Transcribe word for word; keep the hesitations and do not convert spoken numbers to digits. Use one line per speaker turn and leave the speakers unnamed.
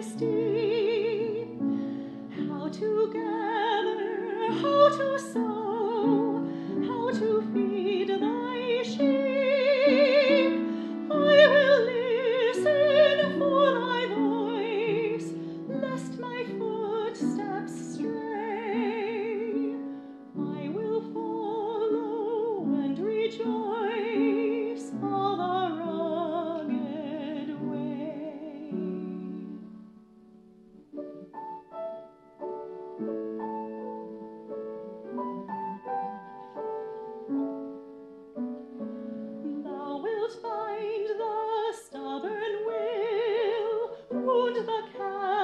steep, how to gather, how to sow, how to feed thy sheep. I will listen for thy voice, lest my footsteps stray. I will follow and rejoice all the rugged way. Thou wilt bind the stubborn will, wound the cat.